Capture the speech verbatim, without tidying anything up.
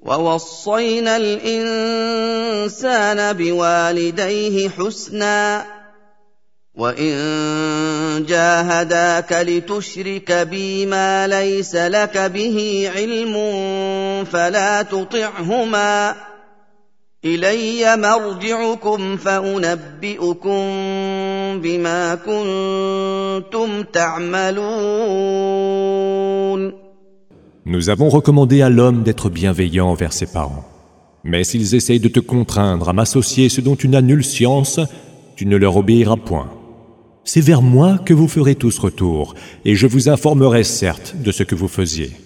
وَوَصَّيْنَا الْإِنسَانَ بِوَالِدَيْهِ حُسْنًا وَإِن جَاهَدَاكَ لِتُشْرِكَ بِي مَا لَيْسَ لَكَ بِهِ عِلْمٌ فَلَا تُطِعْهُمَا إِلَيَّ مَرْجِعُكُمْ فَأُنَبِّئُكُم بِمَا كُنتُمْ تَعْمَلُونَ. Nous avons recommandé à l'homme d'être bienveillant envers ses parents. Mais s'ils essayent de te contraindre à m'associer ce dont tu n'as nulle science, tu ne leur obéiras point. C'est vers moi que vous ferez tous retour, et je vous informerai certes de ce que vous faisiez.